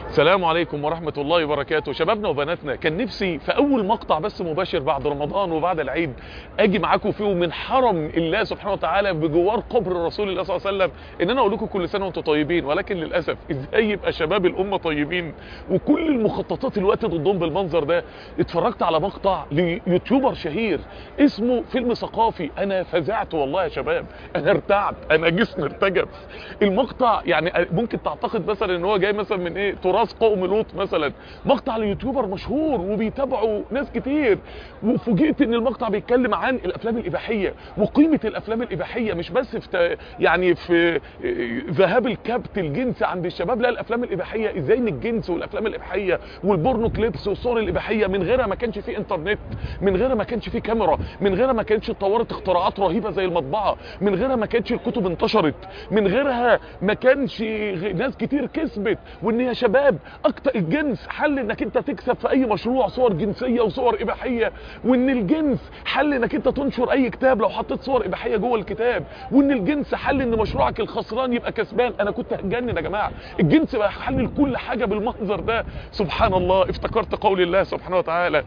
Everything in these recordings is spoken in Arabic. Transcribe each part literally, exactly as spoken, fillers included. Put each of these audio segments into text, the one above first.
السلام عليكم ورحمة الله وبركاته. شبابنا وبناتنا، كان نفسي في أول مقطع بس مباشر بعد رمضان وبعد العيد أجي معاكم فيه من حرم الله سبحانه وتعالى بجوار قبر رسول الله صلى الله عليه وسلم، إن أنا أقول لكم كل سنة وأنتم طيبين. ولكن للأسف إزاي يبقى شباب الأمة طيبين وكل المخططات الوقت ضدهم بالمنظر ده؟ اتفرجت على مقطع ليوتيوبر شهير اسمه فيلم ثقافي، أنا فزعت والله يا شباب، أنا ارتعت، أنا جسمي ارتجف. المقطع يعني ممكن تعتقد مثلا إن هو جاي مثلا من إيه، تراث قوم لوط مثلا، مقطع ليوتيوبر مشهور وبيتابعوا ناس كتير. وفوجئت ان المقطع بيتكلم عن الافلام الاباحيه وقيمه الافلام الاباحيه، مش بس في يعني في ذهاب الكبت الجنسي عند الشباب، لا، الافلام الاباحيه ازاي ان الجنس والافلام الاباحيه والبورنو كليبس والصور الاباحيه من غيرها ما كانش فيه انترنت، من غيرها ما كانش فيه كاميرا، من غيرها ما كانتش اتطورت اختراعات رهيبه زي المطبعه، من غيرها ما كانتش الكتب انتشرت، من غيرها ما كانش ناس كتير كسبت. وان يا شباب اكتر الجنس حل انك انت تكسب في اي مشروع صور جنسيه وصور اباحيه، وان الجنس حل انك انت تنشر اي كتاب لو حطيت صور اباحيه جوه الكتاب، وان الجنس حل ان مشروعك الخسران يبقى كسبان. انا كنت هتجنن يا جماعه، الجنس بقى حل لكل حاجه بالمنظر ده. سبحان الله، افتكرت قول الله سبحانه وتعالى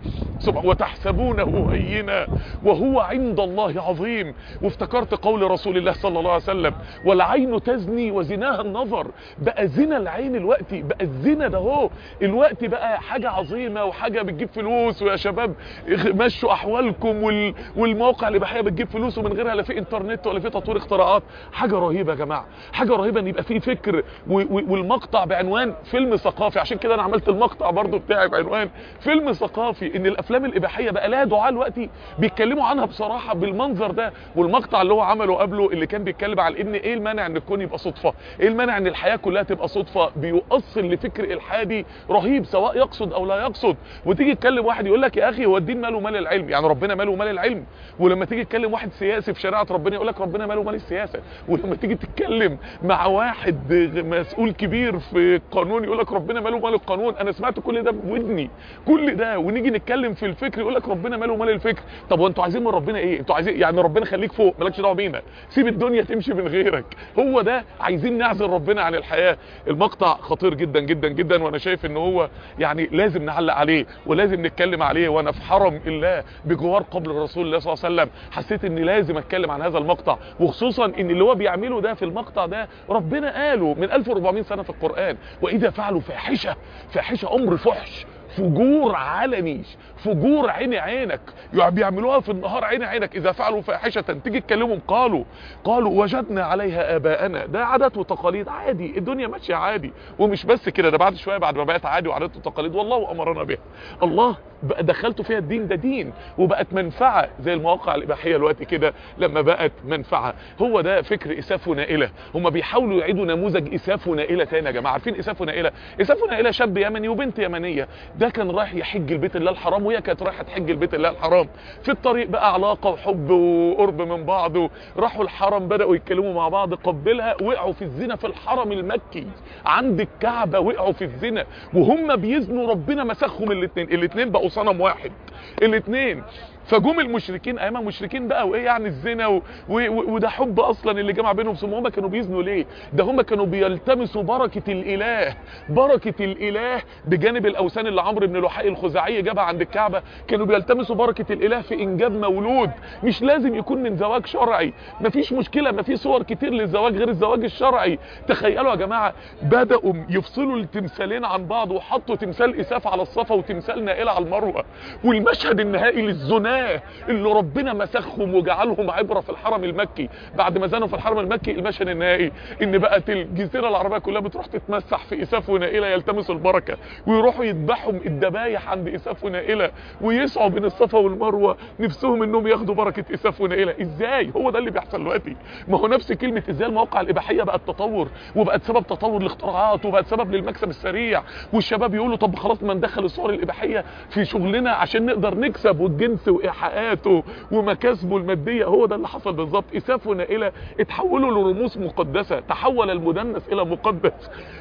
وتحسبونه هينا وهو عند الله عظيم، وافتكرت قول رسول الله صلى الله عليه وسلم والعين تزني وزناها النظر. بقى زنا العين الوقت، بقى الزنا ده هو الوقت بقى حاجة عظيمة وحاجة بتجيب فلوس. ويا شباب مشوا احوالكم، وال... والمواقع الاباحيه بتجيب فلوس ومن غيرها لا في انترنت ولا في تطوير اختراعات. حاجة رهيبة يا جماعة، حاجة رهيبة ان يبقى في فكر و... و... والمقطع بعنوان فيلم ثقافي. عشان كده انا عملت المقطع برضو بتاعي بعنوان فيلم ثقافي، ان الافلام الاباحية بقى لها دعاء دلوقتي بيتكلموا عنها بصراحة بالمنظر ده. والمقطع اللي هو عمله قبله اللي كان بيتكلم على ان ايه المانع ان الكون يبقى صدفة، ايه المانع ان الحياة كلها تبقى صدفة، بيؤصل لفكر الحادي رهيب سواء يقصد او لا يقصد. وتيجي تكلم واحد يقول لك يا اخي هو الدين ماله مال العلم، يعني ربنا ماله مال العلم. ولما تيجي تكلم واحد سياسي في شريعه ربنا يقول لك ربنا ماله مال السياسه. ولما تيجي تتكلم مع واحد مسؤول كبير في القانون يقول لك ربنا ماله مال القانون. انا سمعت كل ده بودني، كل ده. ونيجي نتكلم في الفكر يقول لك ربنا ماله مال الفكر. طب وانتوا عايزين من ربنا ايه؟ انتوا عايزين يعني ربنا خليك فوق مالكش دعوه بينا، سيب الدنيا تمشي من غيرك، هو ده عايزين نعزل ربنا عن الحياه. المقطع خطير جدا جدا جدا، وانا شايف ان هو يعني لازم نعلق عليه ولازم نتكلم عليه. وانا في حرم الله بجوار قبر رسول الله صلى الله عليه وسلم حسيت اني لازم اتكلم عن هذا المقطع، وخصوصا ان اللي هو بيعمله ده في المقطع ده ربنا قاله من ألف وأربعمائة سنة في القرآن، واذا فعلوا فاحشة، فاحشة امر فحش، فجور علني، فجور عيني عينك، يعني بيعملوها في النهار عيني عينك. اذا فعلوا فاحشة تيجي تكلمهم قالوا قالوا وجدنا عليها اباءنا. ده عادات وتقاليد عادي، الدنيا ماشيه عادي. ومش بس كده، ده بعد شويه بعد ما بقت عادي وعادات وتقاليد والله امرنا بها، الله بقى دخلتوا فيها الدين ده دين وبقت منفعه زي المواقع الاباحيه دلوقتي كده لما بقت منفعه. هو ده فكر اساف ونائله. هم بيحاولوا يعيدوا نموذج اساف ونائله تاني يا جماعه. عارفين اساف ونائله؟ اساف ونائله شاب يمني وبنت يمنيه، ده كان رايح يحج البيت الله الحرام وهي كانت رايحه تحج البيت الله الحرام. في الطريق بقى علاقه وحب وقرب من بعض، وراحوا الحرم بداوا يتكلموا مع بعض، قبلها وقعوا في الزنا في الحرم المكي عند الكعبه، وقعوا في الزنا وهم بيزنوا ربنا مسخهم الاثنين، الاثنين بقوا صنم واحد الاثنين. فجم المشركين ايام مشركين بقى، وايه يعني الزنا و... و... وده حب اصلا اللي جمع بينهم. ثم هم كانوا بيزنوا ليه؟ ده هم كانوا بيلتمسوا بركه الاله، بركه الاله بجانب الاوثان اللي عمرو بن لحي الخزاعي جابها عند الكعبه. كانوا بيلتمسوا بركه الاله في انجاب مولود، مش لازم يكون من زواج شرعي، مفيش مشكله، ما في صور كتير للزواج غير الزواج الشرعي. تخيلوا يا جماعه، بداوا يفصلوا التمثالين عن بعض وحطوا تمثال اساف على الصفا وتمثال نائله على المروه، والمشهد النهائي للزنا اللي ربنا مسخهم وجعلهم عبرة في الحرم المكي. بعد ما زانوا في الحرم المكي المشهد النهائي ان بقت الجزيرة العربية كلها بتروح تتمسح في اساف ونائلة يلتمسوا البركة، ويروحوا يذبحوا الذبايح عند اساف ونائلة ويسعوا بين الصفا والمروة نفسهم انهم ياخدوا بركة اساف ونائلة. ازاي؟ هو ده اللي بيحصل دلوقتي. ما هو نفس كلمة ازاي المواقع الاباحية بقت تطور وبقت سبب تطور الاختراعات وبقت سبب للمكسب السريع. والشباب يقولوا طب خلاص ما ندخل الصور الاباحية في شغلنا عشان نقدر نكسب، والجنس وايحاءاته ومكاسبه الماديه. هو ده اللي حصل بالظبط. اساف ونائله اتحولوا لرموز مقدسه، تحول المدنس الى مقدس.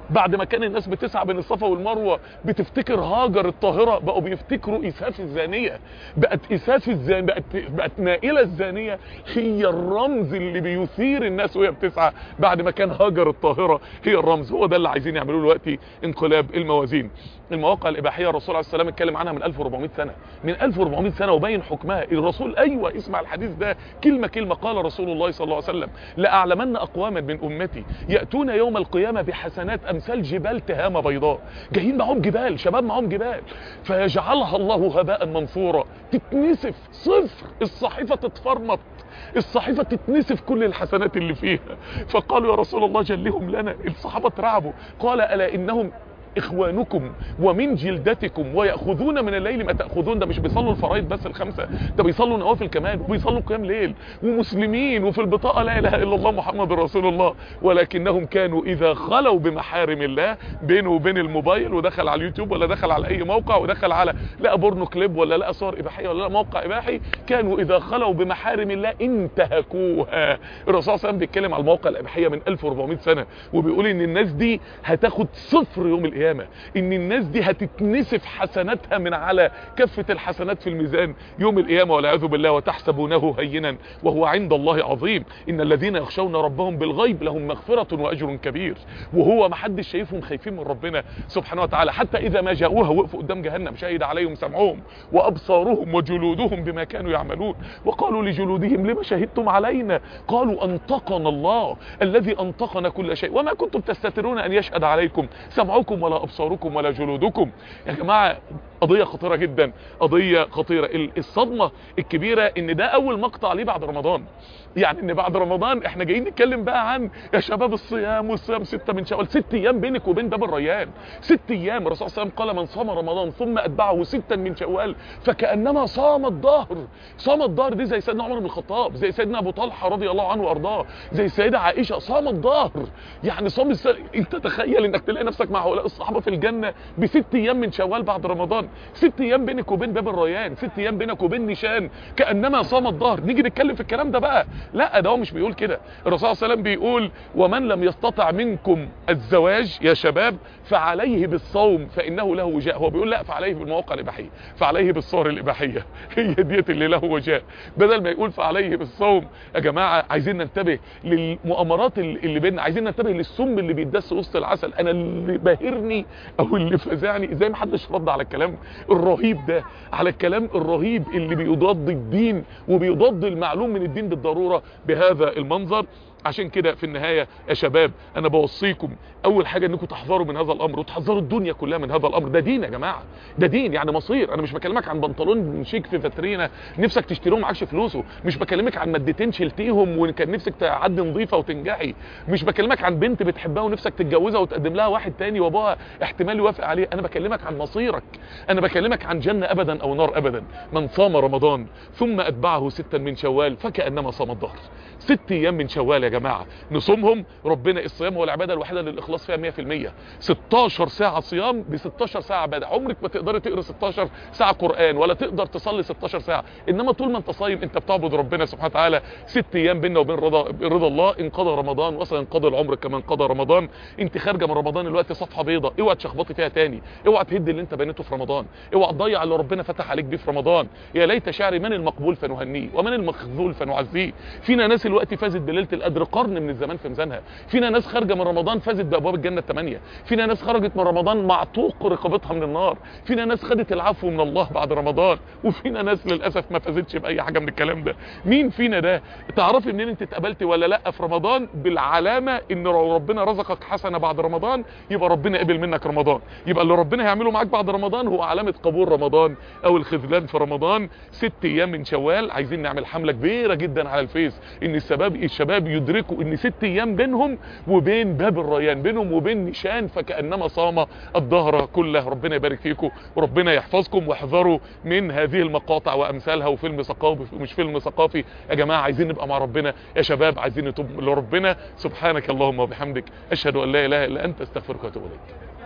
بعد ما كان الناس بتسعى بين الصفا والمروه بتفتكر هاجر الطاهره، بقوا بيفتكروا اساف الزانيه. بقت اساف الزانيه، بقت بقت نائله الزانيه هي الرمز اللي بيثير الناس وهي بتسعى، بعد ما كان هاجر الطاهره هي الرمز. هو ده اللي عايزين يعملوه دلوقتي، انقلاب الموازين. المواقع الاباحيه الرسول عليه السلام اتكلم عنها من ألف وأربعمائة سنه، من ألف وأربعمائة سنه وبين حكمها الرسول. ايوه اسمع الحديث ده كلمه كلمه. قال رسول الله صلى الله عليه وسلم: لاعلمن اقواما من امتي ياتون يوم القيامه بحسنات امثال جبال تهامه بيضاء. جايين معاهم جبال، شباب معاهم جبال، فيجعلها الله هباء منثورا، تتنسف صفر، الصحيفه تتفرمط، الصحيفه تتنسف كل الحسنات اللي فيها. فقالوا يا رسول الله جلهم لنا. الصحابه اترعبوا. قال: الا انهم اخوانكم ومن جلدتكم ويأخذون من الليل ما تأخذون. ده مش بيصلوا الفرائض بس الخمسة، ده بيصلوا نوافل كمان، وبيصلوا قيام ليل، ومسلمين، وفي البطاقة لا اله الا الله محمد رسول الله. ولكنهم كانوا اذا خلوا بمحارم الله، بينه وبين الموبايل، ودخل على اليوتيوب ولا دخل على اي موقع، ودخل على لقى بورنو كليب ولا لقى صور اباحيه ولا لقى موقع اباحي، كانوا اذا خلوا بمحارم الله انتهكوها. الرسول صلى الله عليه وسلم بيتكلم على المواقع الاباحيه من ألف وأربعمائة سنه، وبيقول ان الناس دي هتاخد صفر يوم القيامه، ان الناس دي هتتنسف حسناتها من على كفة الحسنات في الميزان يوم القيامة والعياذ بالله. وتحسبونه هينا وهو عند الله عظيم، ان الذين يخشون ربهم بالغيب لهم مغفرة واجر كبير. وهو ما حدش شايفهم خايفين من ربنا سبحانه وتعالى. حتى اذا ما جاءوها وقفوا قدام جهنم شهد عليهم سمعهم وابصارهم وجلودهم بما كانوا يعملون، وقالوا لجلودهم لما شهدتم علينا؟ قالوا انطقنا الله الذي انطقنا كل شيء وما كنتم تستترون ان يشهد عليكم سمعكم ولا ابصاركم ولا جلودكم. يا جماعه قضيه خطيره جدا، قضيه خطيره. الصدمه الكبيره ان ده اول مقطع ليه بعد رمضان. يعني ان بعد رمضان احنا جايين نتكلم بقى عن يا شباب الصيام، والصيام ستة من شوال، ست ايام بينك وبين باب الريان، ست ايام. الرسول صلى الله عليه وسلم قال: من صام رمضان ثم اتبعه ستا من شوال فكانما صام الدهر. صام الدهر دي زي سيدنا عمر بن الخطاب، زي سيدنا ابو طلحه رضي الله عنه وارضاه، زي السيده عائشه. صام الدهر يعني صام الس... انت تخيل انك تلاقي نفسك مع هؤلاء الصحابه في الجنه بست ايام من شوال بعد رمضان، ست ايام بينك وبين باب الريان، ست ايام بينك وبين نيشان، كانما صام الدهر. نيجي نتكلم في الكلام ده بقى؟ لا، ده هو مش بيقول كده. الرسول صلى الله عليه وسلم بيقول: ومن لم يستطع منكم الزواج يا شباب فعليه بالصوم فانه له وجاء. هو بيقول لا، فعليه بالمواقع الاباحيه، فعليه بالصور الاباحيه، هي ديت اللي له وجاء، بدل ما يقول فعليه بالصوم. يا جماعه عايزين ننتبه للمؤامرات اللي بيننا، عايزين ننتبه للسم اللي بيدس وسط العسل. انا اللي باهرني او اللي فزعني ازاي ما حدش رد على الكلام الرهيب ده، على الكلام الرهيب اللي بيضاد الدين وبيضاد المعلوم من الدين بالضروره بهذا المنظر. عشان كده في النهاية يا شباب انا بوصيكم اول حاجة انكم تحذروا من هذا الامر، وتحذروا الدنيا كلها من هذا الامر. ده دين يا جماعة، ده دين يعني مصير. انا مش بكلمك عن بنطلون شيك في فاترينا نفسك تشتريه معكش فلوسه، مش بكلمك عن مادتين شلتيهم وكان نفسك تعدي نظيفة وتنجحي، مش بكلمك عن بنت بتحبها ونفسك تتجوزها وتقدم لها واحد تاني وابوها احتمال يوافق عليه. انا بكلمك عن مصيرك، انا بكلمك عن جنة ابدا او نار ابدا. من صام رمضان ثم اتبعه ستا من شوال فكأنما صام الدهر. ست ايام من شوال يا جماعة نصومهم. ربنا الصيام هو العبادة الوحيدة اللي الاخلاص فيها مية في المية. ستاشر ساعة صيام ب ستاشر ساعة عبادة. عمرك ما تقدر تقرا ستاشر ساعة قرآن ولا تقدر تصلي ستاشر ساعة، انما طول ما انت صايم انت بتعبد ربنا سبحانه وتعالى. ست ايام بيننا وبين رضا رضا الله. انقضى رمضان وصل انقضى العمر كمان قضى رمضان. انت خارجة من رمضان دلوقتي صفحة بيضاء، اوعى تشخبطي فيها تاني، اوعى تهد اللي انت بنيته في رمضان، اوعى تضيع اللي ربنا فتح عليك بيه في رمضان. يا ليت شعري من المقبول فنهنيه ومن المخذول فنعزيه. فينا ناس الوقت فازت بليلة القدر قرن من الزمان في ميزانها، فينا ناس خارجه من رمضان فازت بابواب الجنه الثمانيه، فينا ناس خرجت من رمضان معتوق رقبتها من النار، فينا ناس خدت العفو من الله بعد رمضان، وفينا ناس للاسف ما فازتش باي حاجه من الكلام ده. مين فينا ده؟ تعرفي منين انت اتقبلتي ولا لا في رمضان؟ بالعلامه ان لو ربنا رزقك حسنه بعد رمضان يبقى ربنا قبل منك رمضان، يبقى اللي ربنا هيعمله معاك بعد رمضان هو علامه قبول رمضان او الخذلان في رمضان. ست ايام من شوال عايزين نعمل حمله كبيره جدا على الفيس ان الشباب الشباب يدركوا ان ست ايام بينهم وبين باب الريان، بينهم وبين نيشان فكأنما صام الدهر كله. ربنا يبارك فيكم وربنا يحفظكم، واحذروا من هذه المقاطع وامثالها وفيلم ثقافي ومش فيلم ثقافي. يا جماعه عايزين نبقى مع ربنا يا شباب، عايزين نتوب لربنا. سبحانك اللهم وبحمدك اشهد ان لا اله الا انت استغفرك واتوب اليك.